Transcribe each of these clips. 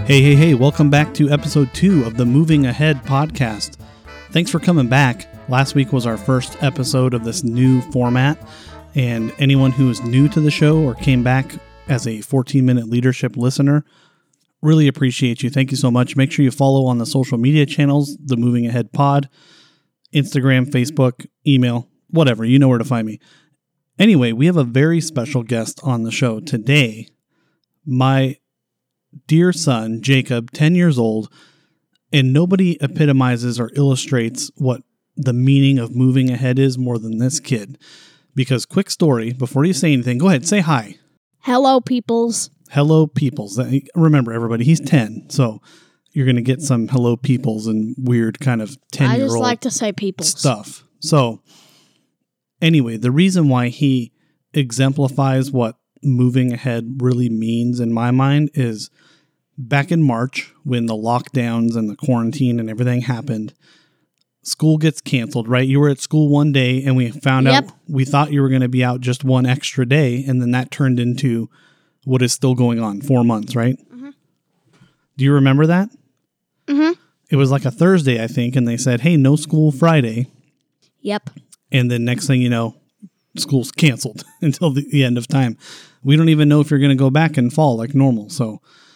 Hey, welcome back to episode 2 of the Moving Ahead podcast. Thanks for coming back. Last week was our first episode of this new format, and anyone who is new to the show or came back as a 14-minute leadership listener, really appreciate you. Thank you so much. Make sure you follow on the social media channels, the Moving Ahead pod, Instagram, Facebook, email, whatever. You know where to find me. Anyway, we have a very special guest on the show today. My dear son, Jacob, 10 years old, and nobody epitomizes or illustrates what the meaning of moving ahead is more than this kid. Because, quick story, before you say anything, go ahead, say hi. Hello, peoples. Hello, peoples. Remember, everybody, he's 10, so you're going to get some hello, peoples and weird kind of 10-year-old I just like to say peoples stuff. So, anyway, the reason why he exemplifies what moving ahead really means in my mind is back in March when the lockdowns and the quarantine and everything happened, school gets canceled, right? You were at school one day and we found out, we thought you were going to be out just one extra day, and then that turned into what is still going on, 4 months, right? Mm-hmm. Do you remember that? Mm-hmm. It was like a Thursday, I think, and they said, hey, no school Friday. Yep. And then next thing you know, school's canceled until the end of time. We don't even know if you're going to go back in fall like normal. So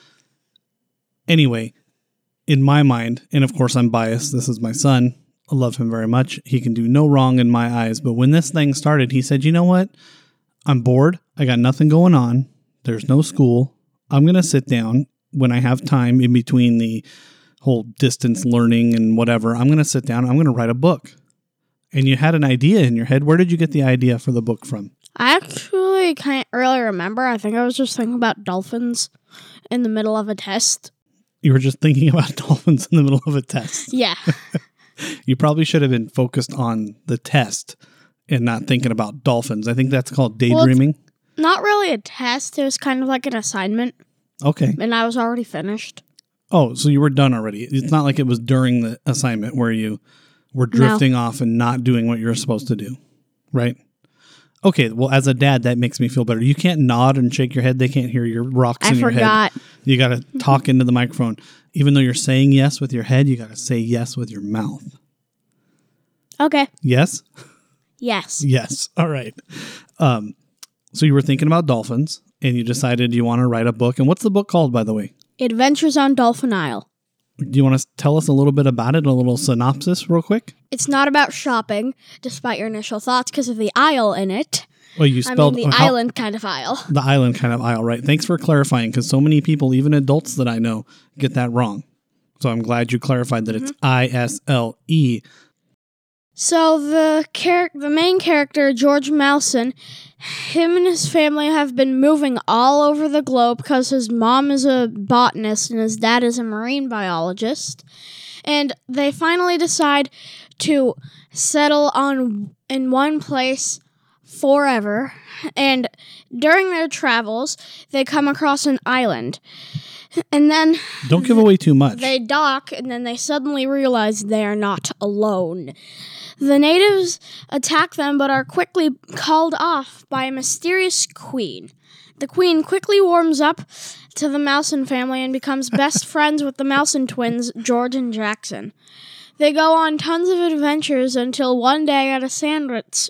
anyway, in my mind, and of course I'm biased, this is my son. I love him very much. He can do no wrong in my eyes. But when this thing started, he said, you know what? I'm bored. I got nothing going on. There's no school. I'm going to sit down when I have time in between the whole distance learning and whatever. I'm going to sit down. I'm going to write a book. And you had an idea in your head. Where did you get the idea for the book from? I actually can't really remember. I think I was just thinking about dolphins in the middle of a test. You were just thinking about dolphins in the middle of a test. Yeah. You probably should have been focused on the test and not thinking about dolphins. I think that's called daydreaming. Well, not really a test. It was kind of like an assignment. Okay. And I was already finished. Oh, so you were done already. It's not like it was during the assignment where you were drifting off and not doing what you're supposed to do, right? Okay, well, as a dad, that makes me feel better. You can't nod and shake your head. They can't hear your rocks in your head. I forgot. You got to talk into the microphone. Even though you're saying yes with your head, you got to say yes with your mouth. Okay. Yes? Yes. Yes. All right. So you were thinking about dolphins, and you decided you want to write a book. And what's the book called, by the way? Adventures on Dolphin Isle. Do you want to tell us a little bit about it, a little synopsis real quick? It's not about shopping, despite your initial thoughts, because of the isle in it. Well, you spelled the island kind of aisle. The island kind of aisle, right? Thanks for clarifying, because so many people, even adults that I know, get that wrong. So I'm glad you clarified that it's I-S-L-E. So the main character, George Malson, him and his family have been moving all over the globe because his mom is a botanist and his dad is a marine biologist. And they finally decide to settle in one place forever. And during their travels, they come across an island. And then don't give away too much. They dock, and then they suddenly realize they are not alone. The natives attack them, but are quickly called off by a mysterious queen. The queen quickly warms up to the Malson family and becomes best friends with the Malson twins, George and Jackson. They go on tons of adventures until one day at a sandwich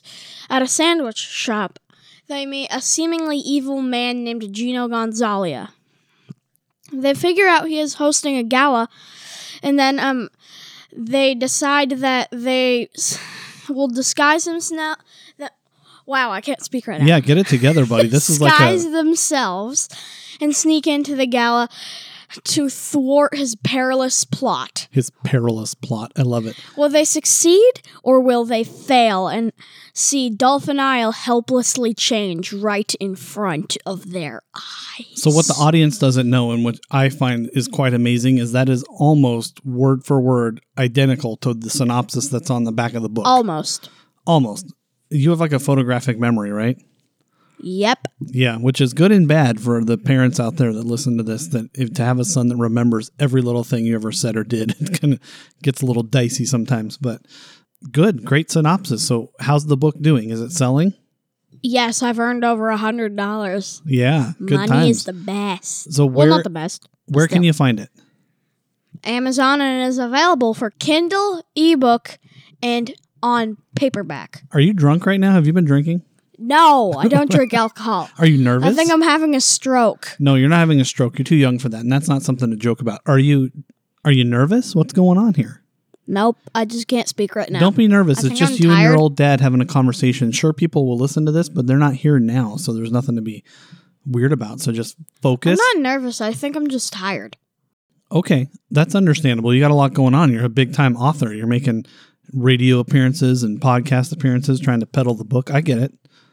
shop, they meet a seemingly evil man named Gino Gonzalia. They figure out he is hosting a gala, and then they decide that they will disguise themselves. Wow, I can't speak right now. Yeah, get it together, buddy. This is like disguise themselves and sneak into the gala to thwart his perilous plot. His perilous plot. I love it. Will they succeed or will they fail and see Dolphin Isle helplessly change right in front of their eyes? So what the audience doesn't know, and what I find is quite amazing, is that is almost word for word identical to the synopsis that's on the back of the book. Almost. You have like a photographic memory, right? Yep. Yeah, which is good and bad for the parents out there that listen to this, that to have a son that remembers every little thing you ever said or did, it kind of gets a little dicey sometimes, but good, great synopsis. So how's the book doing? Is it selling? Yes, I've earned over $100. Yeah, good Money times. is the best. So well, not the best. Where can you find it? Amazon, and it is available for Kindle, ebook, and on paperback. Are you drunk right now? Have you been drinking? No, I don't drink alcohol. Are you nervous? I think I'm having a stroke. No, you're not having a stroke. You're too young for that, and that's not something to joke about. Are you nervous? What's going on here? Nope, I just can't speak right now. Don't be nervous. I It's think just I'm you and your tired. old dad having a conversation. Sure, people will listen to this, but they're not here now, so there's nothing to be weird about. So just focus. I'm not nervous. I think I'm just tired. Okay, that's understandable. You got a lot going on. You're a big-time author. You're making radio appearances and podcast appearances, trying to peddle the book. I get it.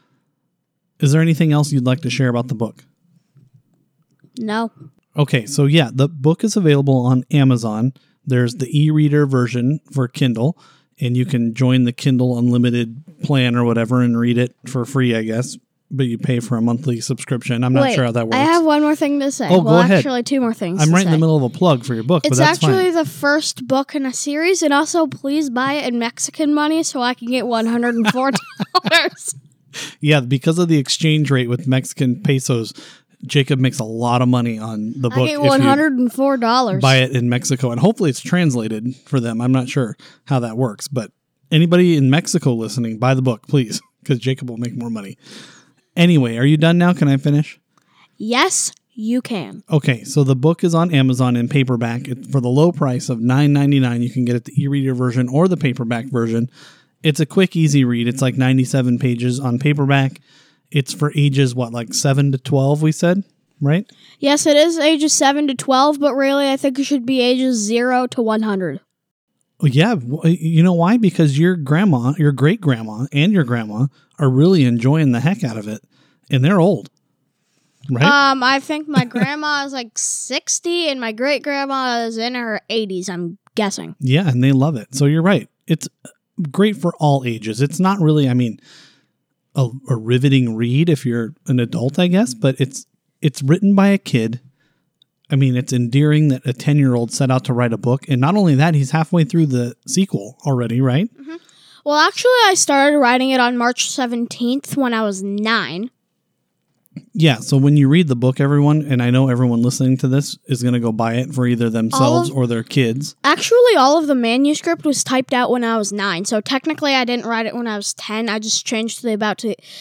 Is there anything else you'd like to share about the book? No. Okay, so yeah, the book is available on Amazon. There's the e-reader version for Kindle, and you can join the Kindle Unlimited plan or whatever and read it for free, I guess. But you pay for a monthly subscription. I'm not sure how that works. I have one more thing to say. Oh, go ahead. Actually, two more things. I'm to right in the say. middle of a plug for your book, It's but that's actually fine. the first book in a series, and also please buy it in Mexican money so I can get $104. Yeah, because of the exchange rate with Mexican pesos, Jacob makes a lot of money on the book. I get $104. Buy it in Mexico, and hopefully it's translated for them. I'm not sure how that works, but anybody in Mexico listening, buy the book, please, because Jacob will make more money. Anyway, are you done now? Can I finish? Yes, you can. Okay, so the book is on Amazon in paperback. For the low price of $9.99, you can get it the e-reader version or the paperback version. It's a quick, easy read. It's like 97 pages on paperback. It's for ages, like 7 to 12, we said, right? Yes, it is ages 7 to 12, but really I think it should be ages 0 to 100. Well, yeah, you know why? Because your grandma, your great-grandma, and your grandma are really enjoying the heck out of it, and they're old, right? I think my grandma is like 60, and my great-grandma is in her 80s, I'm guessing. Yeah, and they love it. So you're right. It's great for all ages. It's not really, a riveting read if you're an adult, I guess, but it's written by a kid. It's endearing that a 10-year-old set out to write a book. And not only that, he's halfway through the sequel already, right? Mm-hmm. Well, actually, I started writing it on March 17th when I was 9. Yeah, so when you read the book, everyone, and I know everyone listening to this is going to go buy it for either themselves or their kids. Actually, all of the manuscript was typed out when I was 9, so technically I didn't write it when I was 10. I just changed the about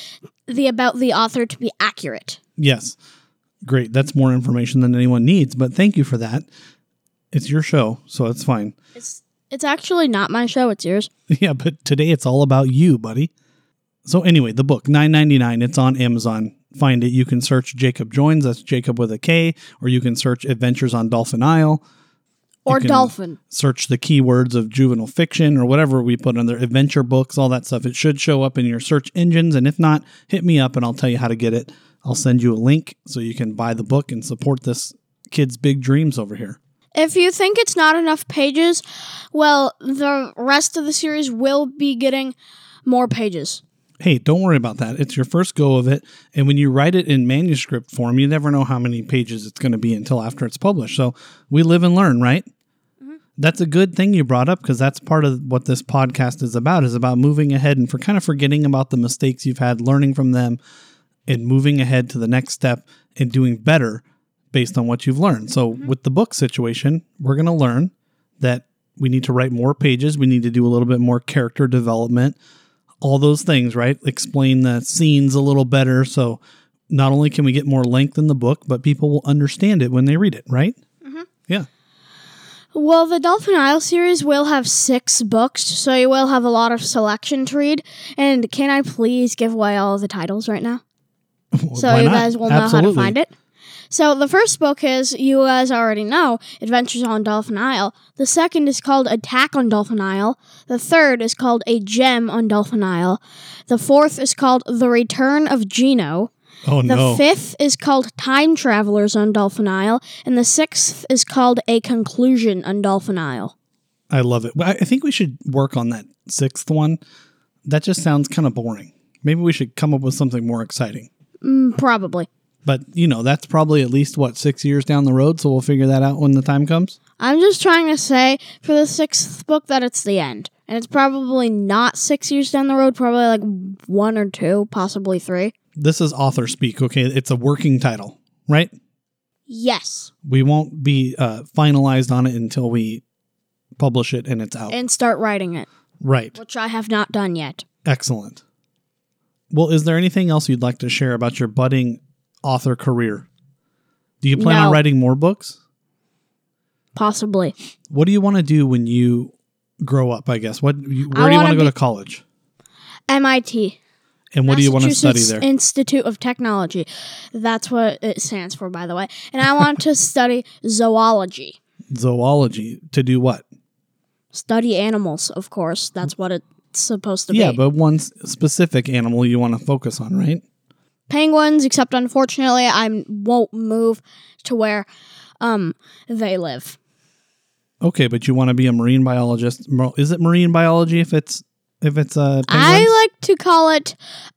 the author to be accurate. Yes. Great. That's more information than anyone needs, but thank you for that. It's your show, so it's fine. It's actually not my show, it's yours. Yeah, but today it's all about you, buddy. So anyway, the book, $9.99, it's on Amazon. Find it. You can search Jacob Joins, that's Jacob with a K, or you can search Adventures on Dolphin Isle. Or Dolphin. Search the keywords of juvenile fiction or whatever we put under adventure books, all that stuff. It should show up in your search engines, and if not, hit me up and I'll tell you how to get it. I'll send you a link so you can buy the book and support this kid's big dreams over here. If you think it's not enough pages, well, the rest of the series will be getting more pages. Hey, don't worry about that. It's your first go of it. And when you write it in manuscript form, you never know how many pages it's going to be until after it's published. So we live and learn, right? Mm-hmm. That's a good thing you brought up, because that's part of what this podcast is about moving ahead and forgetting about the mistakes you've had, learning from them, and moving ahead to the next step and doing better based on what you've learned. So with the book situation, we're going to learn that we need to write more pages. We need to do a little bit more character development, all those things, right? Explain the scenes a little better. So not only can we get more length in the book, but people will understand it when they read it, right? Mm-hmm. Yeah. Well, the Dolphin Isle series will have 6 books, so you will have a lot of selection to read. And can I please give away all of the titles right now? So Why you not? guys will know Absolutely. how to find it. So the first book is, you guys already know, Adventures on Dolphin Isle. The second is called Attack on Dolphin Isle. The third is called A Gem on Dolphin Isle. The fourth is called The Return of Gino. Oh, no. The fifth is called Time Travelers on Dolphin Isle. And the sixth is called A Conclusion on Dolphin Isle. I love it. I think we should work on that 6th one. That just sounds kind of boring. Maybe we should come up with something more exciting. Probably. But, that's probably at least, 6 years down the road, so we'll figure that out when the time comes? I'm just trying to say, for the 6th book, that it's the end. And it's probably not 6 years down the road, probably like 1 or 2, possibly 3. This is author speak, okay? It's a working title, right? Yes. We won't be finalized on it until we publish it and it's out. And start writing it. Right. Which I have not done yet. Excellent. Well, is there anything else you'd like to share about your budding author career? Do you plan on writing more books? Possibly. What do you want to do when you grow up, I guess? Where do you want to go to college? MIT. And what do you want to study there? Institute of Technology. That's what it stands for, by the way. And I want to study zoology. Zoology. To do what? Study animals, of course. That's what it's supposed to be. Yeah, but one specific animal you want to focus on, right? Penguins, except unfortunately I won't move to where they live. Okay, but you want to be a marine biologist. Is it marine biology if it's penguins? I like to call it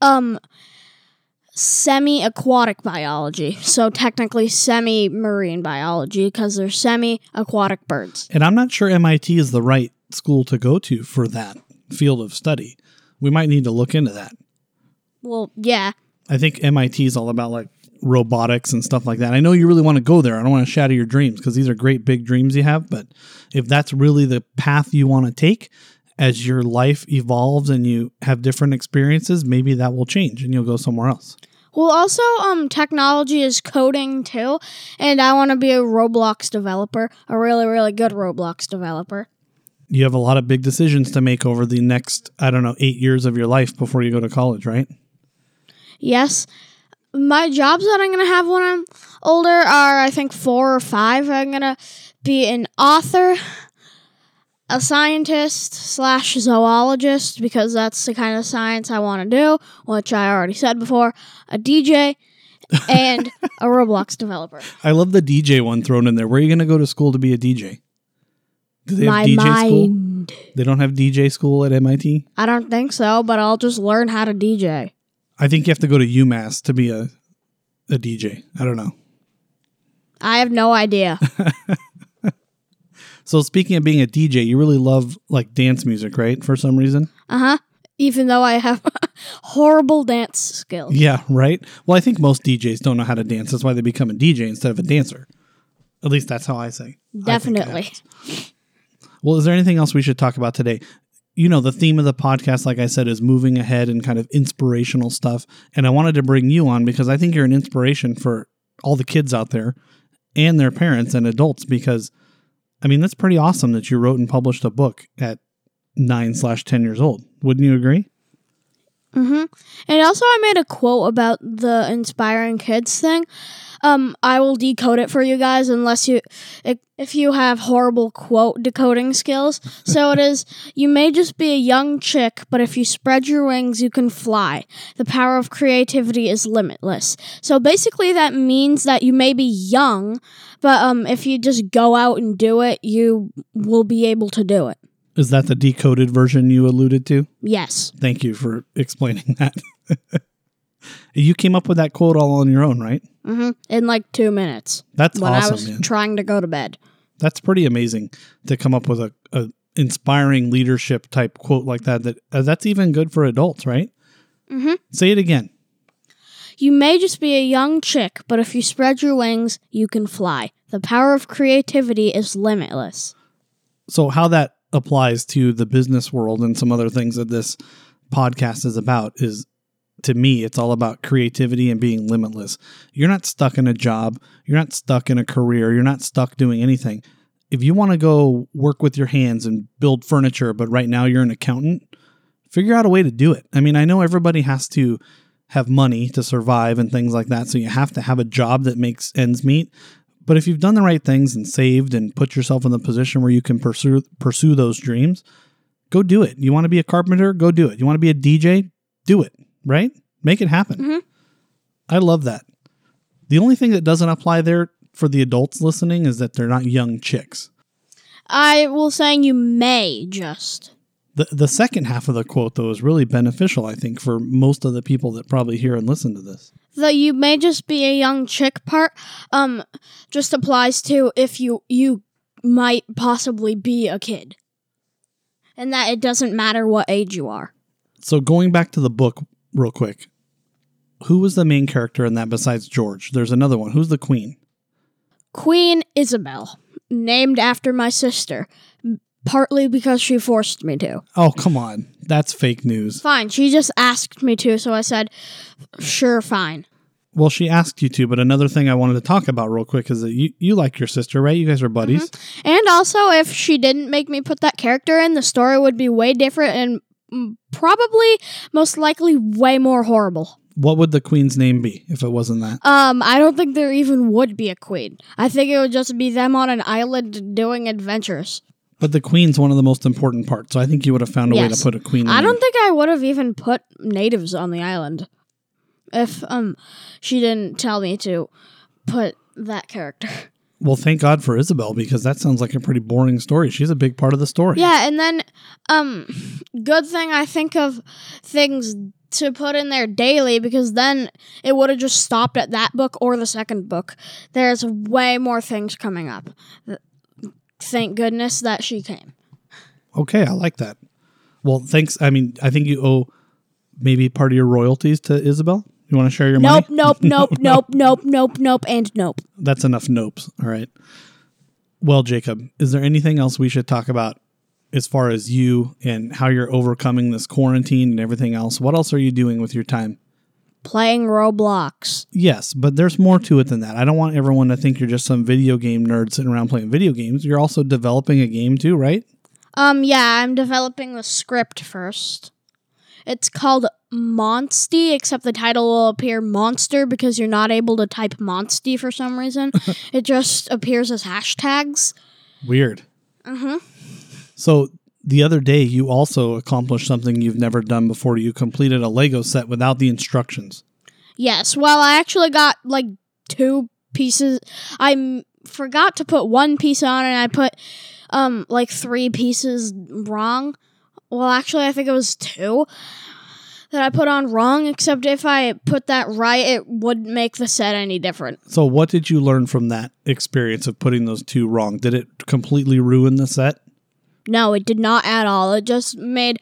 semi-aquatic biology. So technically semi-marine biology because they're semi-aquatic birds. And I'm not sure MIT is the right school to go to for that field of study. We might need to look into that. Well, yeah. I think MIT is all about like robotics and stuff like that. I know you really want to go there. I don't want to shatter your dreams because these are great big dreams you have. But if that's really the path you want to take as your life evolves and you have different experiences, maybe that will change and you'll go somewhere else. Well, also, technology is coding too, and I want to be a Roblox developer, a really, really good Roblox developer. You have a lot of big decisions to make over the next, 8 years of your life before you go to college, right? Yes. My jobs that I'm going to have when I'm older are, I think, 4 or 5. I'm going to be an author, a scientist/zoologist, because that's the kind of science I want to do, which I already said before, a DJ, and a Roblox developer. I love the DJ one thrown in there. Where are you going to go to school to be a DJ? Do they have DJ school? They don't have DJ school at MIT? I don't think so, but I'll just learn how to DJ. I think you have to go to UMass to be a DJ. I don't know. I have no idea. So speaking of being a DJ, you really love like dance music, right? For some reason? Uh-huh. Even though I have horrible dance skills. Yeah, right? Well, I think most DJs don't know how to dance. That's why they become a DJ instead of a dancer. At least that's how I say. Definitely. Well, is there anything else we should talk about today? You know, the theme of the podcast, like I said, is moving ahead and kind of inspirational stuff. And I wanted to bring you on because I think you're an inspiration for all the kids out there and their parents and adults because, I mean, that's pretty awesome that you wrote and published a book at 9/10 years old. Wouldn't you agree? Mm-hmm. And also I made a quote about the inspiring kids thing. I will decode it for you guys if you have horrible quote decoding skills. So it is, you may just be a young chick, but if you spread your wings, you can fly. The power of creativity is limitless. So basically that means that you may be young, but if you just go out and do it, you will be able to do it. Is that the decoded version you alluded to? Yes. Thank you for explaining that. You came up with that quote all on your own, right? Mm-hmm. In like 2 minutes. That's when awesome, I was trying to go to bed. That's pretty amazing to come up with a inspiring leadership type quote like that. That's even good for adults, right? Mm-hmm. Say it again. You may just be a young chick, but if you spread your wings, you can fly. The power of creativity is limitless. So how that applies to the business world and some other things that this podcast is about is, to me, it's all about creativity and being limitless. You're not stuck in a job. You're not stuck in a career. You're not stuck doing anything. If you want to go work with your hands and build furniture, but right now you're an accountant, figure out a way to do it. I mean, I know everybody has to have money to survive and things like that, so you have to have a job that makes ends meet. But if you've done the right things and saved and put yourself in the position where you can pursue those dreams, go do it. You want to be a carpenter? Go do it. You want to be a DJ? Do it, right? Make it happen. Mm-hmm. I love that. The only thing that doesn't apply there for the adults listening is that they're not young chicks. I will say you may just. The second half of the quote, though, is really beneficial, I think, for most of the people that probably hear and listen to this. The you may just be a young chick part just applies to if you might possibly be a kid. And that it doesn't matter what age you are. So going back to the book real quick, who was the main character in that besides George? There's another one. Who's the queen? Queen Isabel, named after my sister, partly because she forced me to. Oh, come on. That's fake news. Fine, she just asked me to, so I said, sure, fine. Well, she asked you to, but another thing I wanted to talk about real quick is that you like your sister, right? You guys are buddies. Mm-hmm. And also, if she didn't make me put that character in, the story would be way different and probably, most likely, way more horrible. What would the queen's name be if it wasn't that? I don't think there even would be a queen. I think it would just be them on an island doing adventures. But the queen's one of the most important parts, so I think you would have found a way to put a queen in. I don't think I would have even put natives on the island if she didn't tell me to put that character. Well, thank God for Isabel, because that sounds like a pretty boring story. She's a big part of the story. Yeah, and then good thing I think of things to put in there daily, because then it would have just stopped at that book or the second book. There's way more things coming up. Thank goodness that she came. Okay, I like that. Well, thanks. I mean, I think you owe maybe part of your royalties to Isabel. You want to share your money? Nope, and nope. That's enough nopes. All right. Well, Jacob, is there anything else we should talk about as far as you and how you're overcoming this quarantine and everything else? What else are you doing with your time? Playing Roblox. Yes, but there's more to it than that. I don't want everyone to think you're just some video game nerd sitting around playing video games. You're also developing a game too, right? Yeah, I'm developing the script first. It's called Monsty, except the title will appear Monster because you're not able to type Monsty for some reason. It just appears as hashtags. Weird. So the other day, you also accomplished something you've never done before. You completed a Lego set without the instructions. Yes, well, I actually got, 2 pieces. I forgot to put 1 piece on, and I put, 3 pieces wrong. Well, actually, I think it was 2 that I put on wrong, except if I put that right, it wouldn't make the set any different. So what did you learn from that experience of putting those 2 wrong? Did it completely ruin the set? No, it did not at all. It just made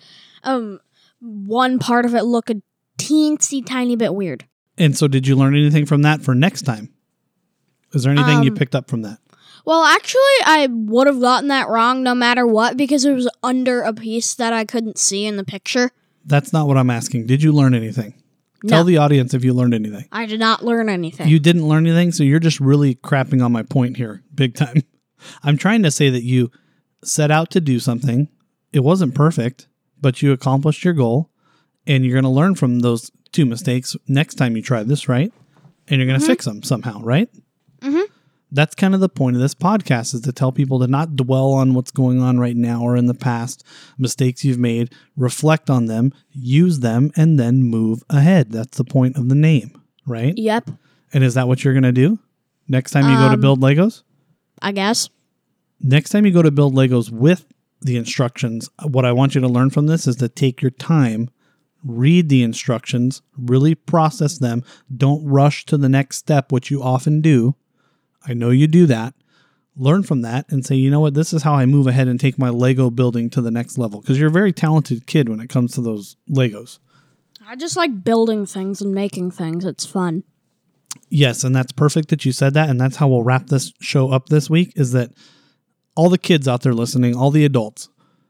one part of it look a teensy tiny bit weird. And so did you learn anything from that for next time? Is there anything you picked up from that? Well, actually, I would have gotten that wrong no matter what because it was under a piece that I couldn't see in the picture. That's not what I'm asking. Did you learn anything? No. Tell the audience if you learned anything. I did not learn anything. You didn't learn anything, so you're just really crapping on my point here, big time. I'm trying to say that you set out to do something. It wasn't perfect, but you accomplished your goal, and you're going to learn from those 2 mistakes next time you try this, right? And you're going to fix them somehow, right? Mm-hmm. That's kind of the point of this podcast, is to tell people to not dwell on what's going on right now or in the past, mistakes you've made, reflect on them, use them, and then move ahead. That's the point of the name, right? Yep. And is that what you're going to do next time you go to build Legos? I guess. Next time you go to build Legos with the instructions, what I want you to learn from this is to take your time, read the instructions, really process them. Don't rush to the next step, which you often do. I know you do that. Learn from that and say, you know what, this is how I move ahead and take my Lego building to the next level. Because you're a very talented kid when it comes to those Legos. I just like building things and making things. It's fun. Yes, and that's perfect that you said that. And that's how we'll wrap this show up this week, is that all the kids out there listening, all the adults,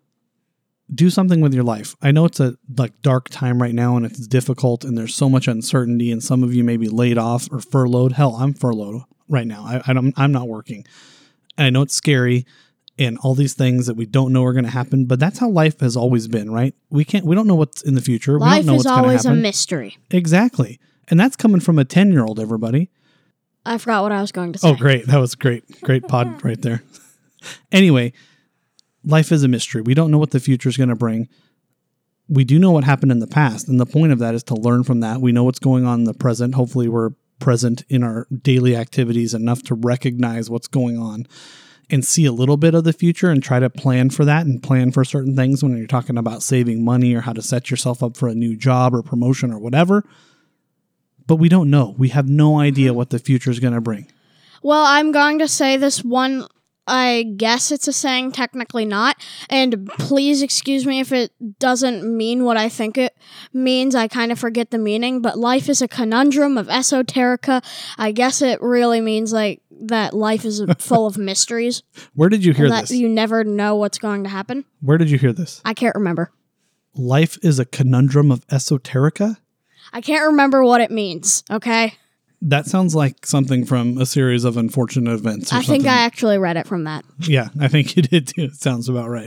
do something with your life. I know it's a dark time right now and it's difficult and there's so much uncertainty and some of you may be laid off or furloughed. Hell, I'm furloughed right now. I'm not working. And I know it's scary and all these things that we don't know are going to happen, but that's how life has always been, right? We don't know what's in the future. Life we don't know is what's going to happen. always a mystery. Exactly. And that's coming from a 10-year-old, everybody. I forgot what I was going to say. Oh, great. That was great. Great pod right there. Anyway, life is a mystery. We don't know what the future is going to bring. We do know what happened in the past, and the point of that is to learn from that. We know what's going on in the present. Hopefully we're present in our daily activities enough to recognize what's going on and see a little bit of the future and try to plan for that and plan for certain things when you're talking about saving money or how to set yourself up for a new job or promotion or whatever. But we don't know. We have no idea what the future is going to bring. Well, I'm going to say this one. I guess it's a saying, technically not. And please excuse me if it doesn't mean what I think it means. I kind of forget the meaning. But life is a conundrum of esoterica. I guess it really means that life is full of mysteries. Where did you hear and that this? you never know what's going to happen. Where did you hear this? I can't remember. Life is a conundrum of esoterica? I can't remember what it means, okay? That sounds like something from a series of unfortunate events. I think I actually read it from that. Yeah, I think you did too. It sounds about right.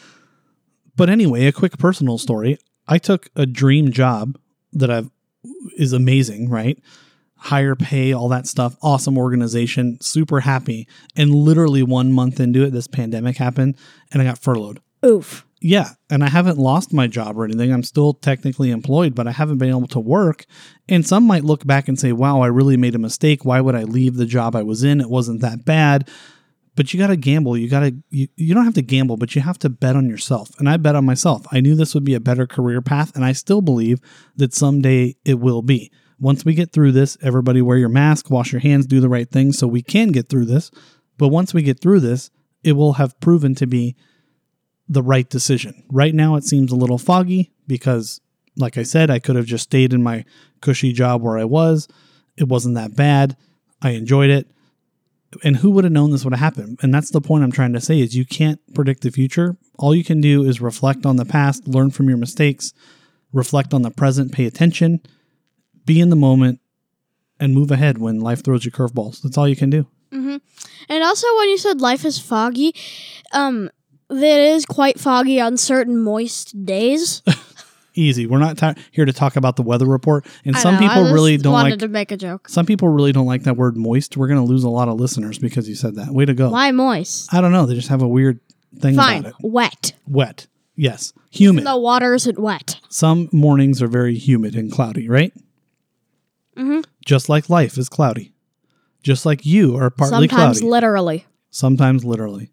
But anyway, a quick personal story. I took a dream job that is amazing, right? Higher pay, all that stuff, awesome organization, super happy. And literally 1 month into it, this pandemic happened and I got furloughed. Oof. Yeah, and I haven't lost my job or anything. I'm still technically employed, but I haven't been able to work. And some might look back and say, wow, I really made a mistake. Why would I leave the job I was in? It wasn't that bad. But you got to gamble. You don't have to gamble, but you have to bet on yourself. And I bet on myself. I knew this would be a better career path, and I still believe that someday it will be. Once we get through this, everybody wear your mask, wash your hands, do the right thing so we can get through this. But once we get through this, it will have proven to be the right decision. Right now, it seems a little foggy because, like I said, I could have just stayed in my cushy job where I was. It wasn't that bad. I enjoyed it. And who would have known this would have happened? And that's the point I'm trying to say is you can't predict the future. All you can do is reflect on the past, learn from your mistakes, reflect on the present, pay attention, be in the moment, and move ahead when life throws you curveballs. That's all you can do. Mm-hmm. And also when you said life is foggy, it is quite foggy on certain moist days. Easy. We're not here to talk about the weather report. And some people really don't wanted to make a joke. Some people really don't like that word moist. We're going to lose a lot of listeners because you said that. Way to go. Why moist? I don't know. They just have a weird thing about it. Wet. Wet. Yes. Humid. The water isn't wet. Some mornings are very humid and cloudy, right? Mm-hmm. Just like life is cloudy. Just like you are partly Sometimes cloudy. literally. Sometimes literally.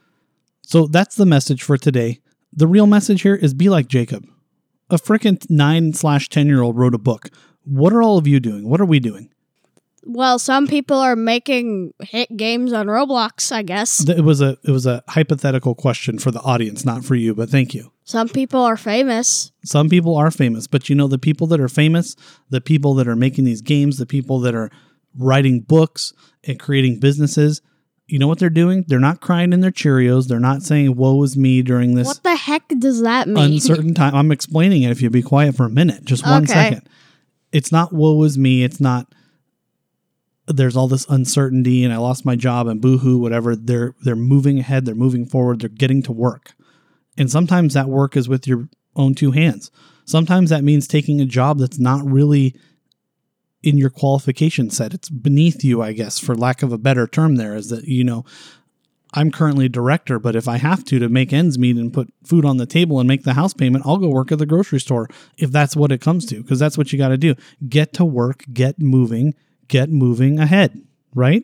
So that's the message for today. The real message here is be like Jacob. A frickin' 9/10-year-old wrote a book. What are all of you doing? What are we doing? Well, some people are making hit games on Roblox, I guess. It was a hypothetical question for the audience, not for you, but thank you. Some people are famous. Some people are famous, but you know the people that are famous, the people that are making these games, the people that are writing books and creating businesses, you know what they're doing? They're not crying in their Cheerios. They're not saying, woe is me during this. What the heck does that mean? Uncertain time. I'm explaining it if you be quiet for a minute. Just 1 second. It's not woe is me. It's not there's all this uncertainty and I lost my job and boo-hoo, whatever. They're moving ahead. They're moving forward. They're getting to work. And sometimes that work is with your own two hands. Sometimes that means taking a job that's not really in your qualification set. It's beneath you, I guess, for lack of a better term there, is that, you know, I'm currently a director, but if I have to make ends meet and put food on the table and make the house payment, I'll go work at the grocery store if that's what it comes to, because that's what you got to do. Get to work, get moving ahead, right?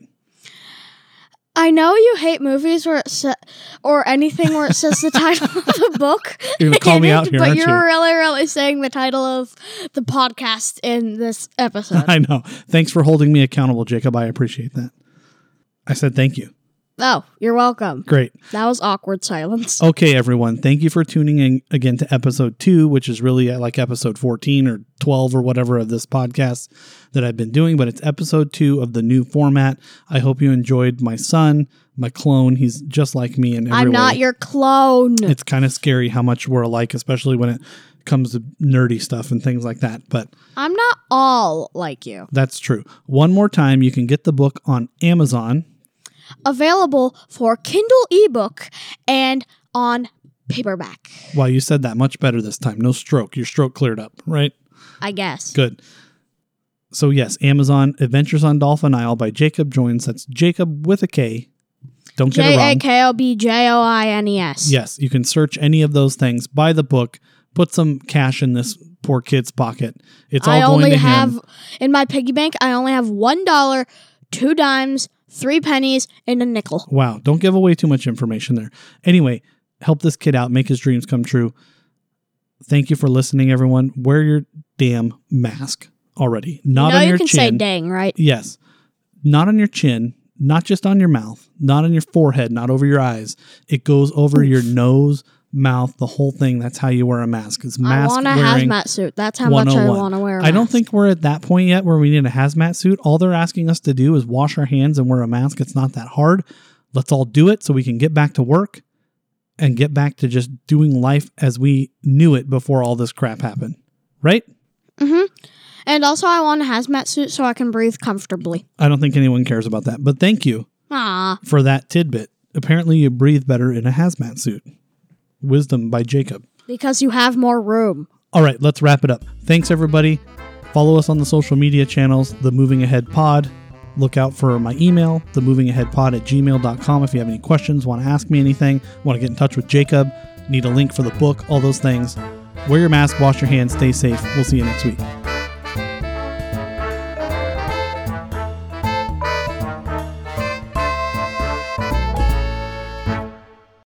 I know you hate movies where or anything where it says the title of the book. You're going to call me out here, but aren't you're you? really saying the title of the podcast in this episode. I know. Thanks for holding me accountable, Jacob. I appreciate that. I said thank you. Oh, you're welcome. Great. That was awkward silence. Okay, everyone. Thank you for tuning in again to episode 2, which is really like episode 14 or 12 or whatever of this podcast that I've been doing, but it's episode 2 of the new format. I hope you enjoyed my son, my clone. He's just like me in every way. I'm not your clone. It's kind of scary how much we're alike, especially when it comes to nerdy stuff and things like that, but I'm not all like you. that's true. One more time, you can get the book on Amazon. Available for Kindle ebook and on paperback. Wow, you said that much better this time. No stroke. Your stroke cleared up, right? I guess. Good. So yes, Amazon Adventures on Dolphin Isle by Jacob Joins. That's Jacob with a K. Don't get it wrong. JAKOBJOINES. Yes, you can search any of those things. Buy the book. Put some cash in this poor kid's pocket. It's all going to him. In my piggy bank, I only have $1, 2 dimes, 3 pennies, and a nickel. Wow, don't give away too much information there. Anyway, help this kid out. Make his dreams come true. Thank you for listening, everyone. Wear your damn mask already. Not on your chin. You can say dang, right? Yes. Not on your chin, not just on your mouth, not on your forehead, not over your eyes. It goes over your nose, mouth, the whole thing. That's how you wear a mask. It's I mask want a wearing hazmat suit. That's how much I 101. want to wear a mask. I don't think we're at that point yet where we need a hazmat suit. All they're asking us to do is wash our hands and wear a mask. It's not that hard. Let's all do it so we can get back to work and get back to just doing life as we knew it before all this crap happened. Right? Mm-hmm. And also, I want a hazmat suit so I can breathe comfortably. I don't think anyone cares about that. But thank you for that tidbit. Apparently, you breathe better in a hazmat suit. Wisdom by Jacob. Because you have more room. All right, let's wrap it up. Thanks, everybody. Follow us on the social media channels, The Moving Ahead Pod. Look out for my email, themovingaheadpod@gmail.com. If you have any questions, want to ask me anything, want to get in touch with Jacob, need a link for the book, all those things. Wear your mask, wash your hands, stay safe. We'll see you next week.